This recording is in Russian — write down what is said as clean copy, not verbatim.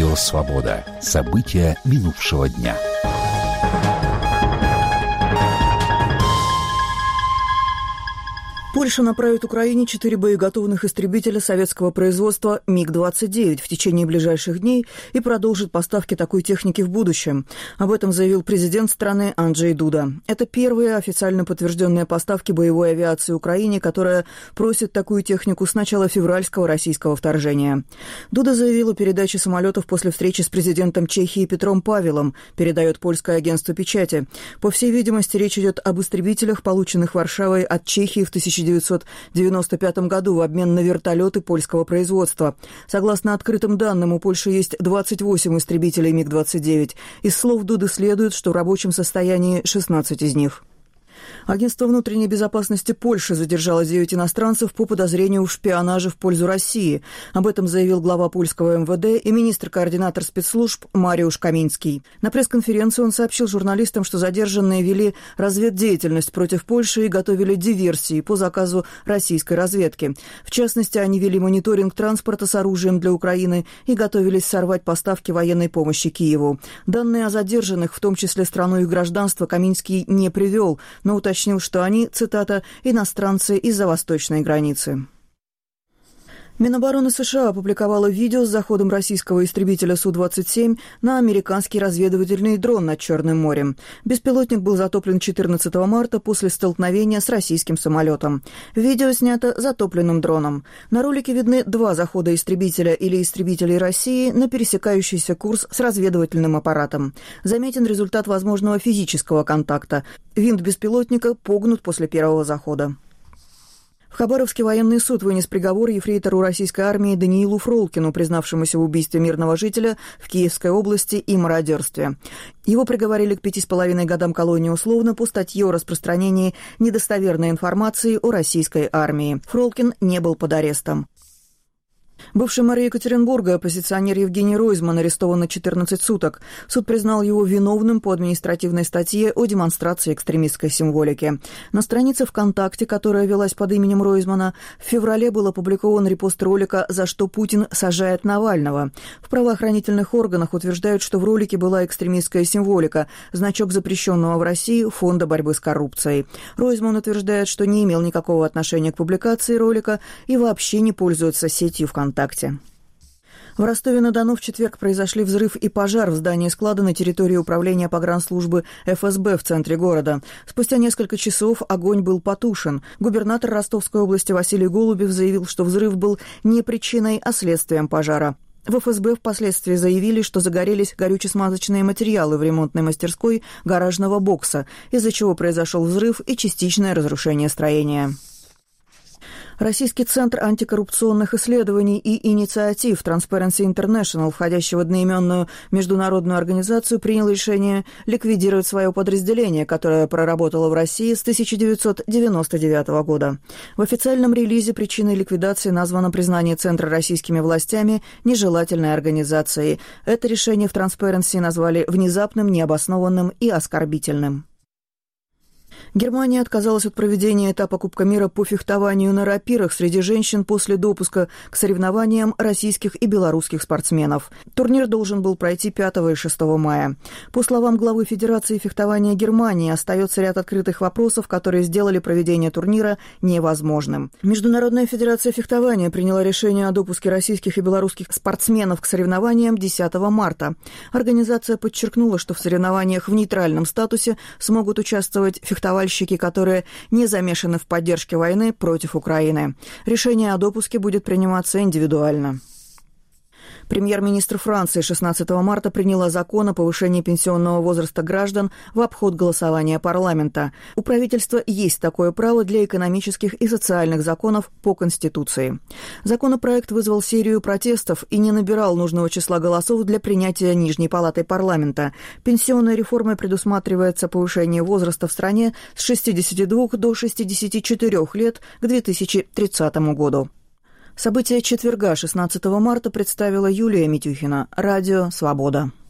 Радио «Свобода». События минувшего дня. Польша направит Украине 4 боеготовных истребителя советского производства МиГ-29 в течение ближайших дней и продолжит поставки такой техники в будущем. Об этом заявил президент страны Анджей Дуда. Это первые официально подтвержденные поставки боевой авиации Украине, которая просит такую технику с начала февральского российского вторжения. Дуда заявил о передаче самолетов после встречи с президентом Чехии Петром Павелом, передает польское агентство печати. По всей видимости, речь идет об истребителях, полученных Варшавой от Чехии в 1995 году в обмен на вертолеты польского производства. Согласно открытым данным, у Польши есть 28 истребителей МиГ-29. Из слов Дуды следует, что в рабочем состоянии 16 из них. Агентство внутренней безопасности Польши задержало 9 иностранцев по подозрению в шпионаже в пользу России. Об этом заявил глава польского МВД и министр-координатор спецслужб Мариуш Каминский. На пресс-конференции он сообщил журналистам, что задержанные вели разведдеятельность против Польши и готовили диверсии по заказу российской разведки. В частности, они вели мониторинг транспорта с оружием для Украины и готовились сорвать поставки военной помощи Киеву. Данные о задержанных, в том числе страну их гражданства, Каминский не привел, но уточнил, что они, цитата, «иностранцы из-за восточной границы». Минобороны США опубликовала видео с заходом российского истребителя Су-27 на американский разведывательный дрон над Черным морем. Беспилотник был затоплен 14 марта после столкновения с российским самолетом. Видео снято затопленным дроном. На ролике видны 2 захода истребителя или истребителей России на пересекающийся курс с разведывательным аппаратом. Заметен результат возможного физического контакта. Винт беспилотника погнут после первого захода. В Хабаровске военный суд вынес приговор ефрейтору российской армии Даниилу Фролкину, признавшемуся в убийстве мирного жителя в Киевской области и мародерстве. Его приговорили к 5,5 годам колонии условно по статье о распространении недостоверной информации о российской армии. Фролкин не был под арестом. Бывший мэр Екатеринбурга, оппозиционер Евгений Ройзман, арестован на 14 суток. Суд признал его виновным по административной статье о демонстрации экстремистской символики. На странице ВКонтакте, которая велась под именем Ройзмана, в феврале был опубликован репост ролика «За что Путин сажает Навального». В правоохранительных органах утверждают, что в ролике была экстремистская символика, значок запрещенного в России Фонда борьбы с коррупцией. Ройзман утверждает, что не имел никакого отношения к публикации ролика и вообще не пользуется сетью ВКонтакте. В Ростове-на-Дону в четверг произошли взрыв и пожар в здании склада на территории управления погранслужбы ФСБ в центре города. Спустя несколько часов огонь был потушен. Губернатор Ростовской области Василий Голубев заявил, что взрыв был не причиной, а следствием пожара. В ФСБ впоследствии заявили, что загорелись горюче-смазочные материалы в ремонтной мастерской гаражного бокса, из-за чего произошел взрыв и частичное разрушение строения. Российский центр антикоррупционных исследований и инициатив Transparency International, входящий в одноименную международную организацию, принял решение ликвидировать свое подразделение, которое проработало в России с 1999 года. В официальном релизе причиной ликвидации названо признание центра российскими властями нежелательной организацией. Это решение в Transparency назвали внезапным, необоснованным и оскорбительным. Германия отказалась от проведения этапа Кубка мира по фехтованию на рапирах среди женщин после допуска к соревнованиям российских и белорусских спортсменов. Турнир должен был пройти 5 и 6 мая. По словам главы Федерации фехтования Германии, остается ряд открытых вопросов, которые сделали проведение турнира невозможным. Международная федерация фехтования приняла решение о допуске российских и белорусских спортсменов к соревнованиям 10 марта. Организация подчеркнула, что в соревнованиях в нейтральном статусе смогут участвовать фехтовальщики, которые не замешаны в поддержке войны против Украины. Решение о допуске будет приниматься индивидуально. Премьер-министр Франции 16 марта приняла закон о повышении пенсионного возраста граждан в обход голосования парламента. У правительства есть такое право для экономических и социальных законов по Конституции. Законопроект вызвал серию протестов и не набирал нужного числа голосов для принятия Нижней палатой парламента. Пенсионной реформой предусматривается повышение возраста в стране с 62 до 64 лет к 2030 году. События четверга, 16 марта, представила Юлия Митюхина. Радио «Свобода».